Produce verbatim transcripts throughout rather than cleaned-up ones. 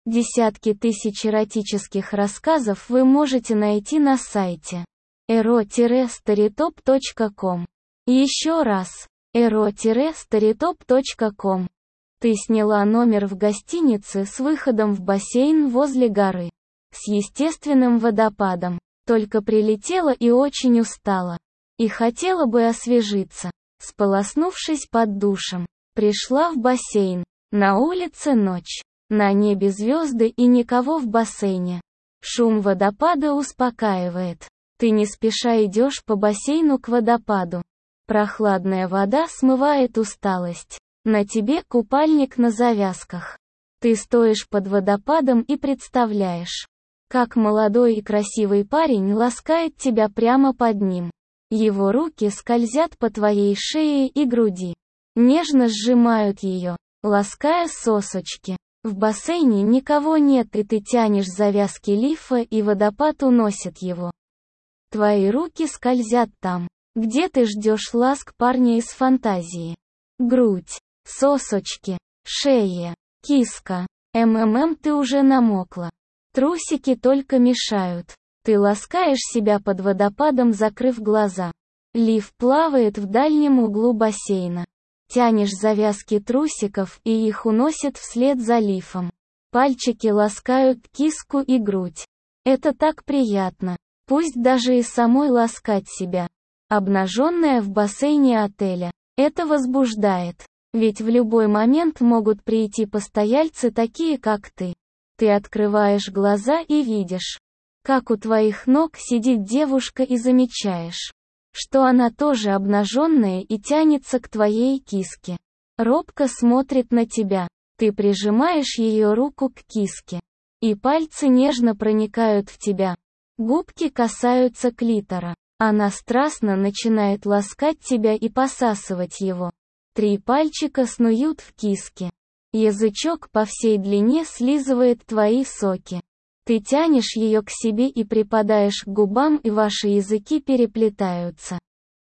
Десятки тысяч эротических рассказов вы можете найти на сайте эро старитоп точка ком. Еще раз, эро старитоп точка ком. Ты сняла номер в гостинице с выходом в бассейн возле горы, с естественным водопадом, только прилетела и очень устала, и хотела бы освежиться, сполоснувшись под душем. Пришла в бассейн, на улице ночь, на небе звезды и никого в бассейне. Шум водопада успокаивает. Ты не спеша идешь по бассейну к водопаду. Прохладная вода смывает усталость. На тебе купальник на завязках. Ты стоишь под водопадом и представляешь, как молодой и красивый парень ласкает тебя прямо под ним. Его руки скользят по твоей шее и груди, нежно сжимают ее, лаская сосочки. В бассейне никого нет, и ты тянешь завязки лифа, и водопад уносит его. Твои руки скользят там, где ты ждешь ласк парня из фантазии. Грудь, сосочки, шея, киска. МММ, ты уже намокла. Трусики только мешают. Ты ласкаешь себя под водопадом, закрыв глаза. Лиф плавает в дальнем углу бассейна. Тянешь завязки трусиков, и их уносят вслед за лифом. Пальчики ласкают киску и грудь. Это так приятно. Пусть даже и самой ласкать себя, обнаженная в бассейне отеля. Это возбуждает. Ведь в любой момент могут прийти постояльцы такие, как ты. Ты открываешь глаза и видишь, как у твоих ног сидит девушка, и замечаешь, что она тоже обнаженная и тянется к твоей киске. Робко смотрит на тебя. Ты прижимаешь ее руку к киске, и пальцы нежно проникают в тебя. Губки касаются клитора. Она страстно начинает ласкать тебя и посасывать его. Три пальчика снуют в киске. Язычок по всей длине слизывает твои соки. Ты тянешь ее к себе и припадаешь к губам, и ваши языки переплетаются.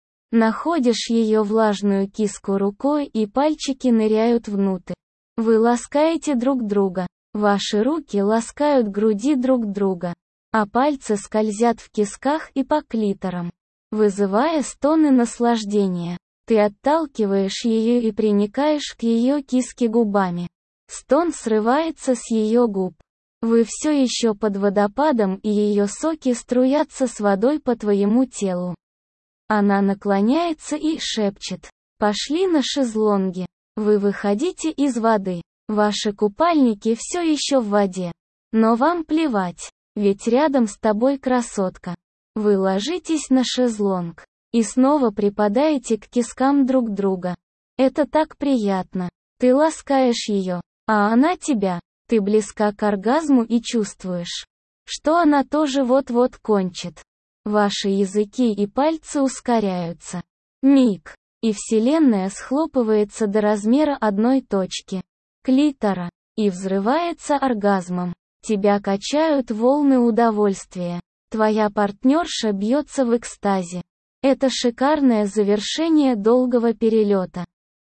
Находишь ее влажную киску рукой, и пальчики ныряют внутрь. Вы ласкаете друг друга. Ваши руки ласкают груди друг друга, а пальцы скользят в кисках и по клиторам, вызывая стоны наслаждения. Ты отталкиваешь ее и приникаешь к ее киске губами. Стон срывается с ее губ. Вы все еще под водопадом, и ее соки струятся с водой по твоему телу. Она наклоняется и шепчет: «Пошли на шезлонги». Вы выходите из воды. Ваши купальники все еще в воде. Но вам плевать, ведь рядом с тобой красотка. Вы ложитесь на шезлонг и снова припадаете к кискам друг друга. Это так приятно. Ты ласкаешь ее, а она тебя. Ты близка к оргазму и чувствуешь, что она тоже вот-вот кончит. Ваши языки и пальцы ускоряются. Миг, и вселенная схлопывается до размера одной точки, клитора, и взрывается оргазмом. Тебя качают волны удовольствия. Твоя партнерша бьется в экстазе. Это шикарное завершение долгого перелета.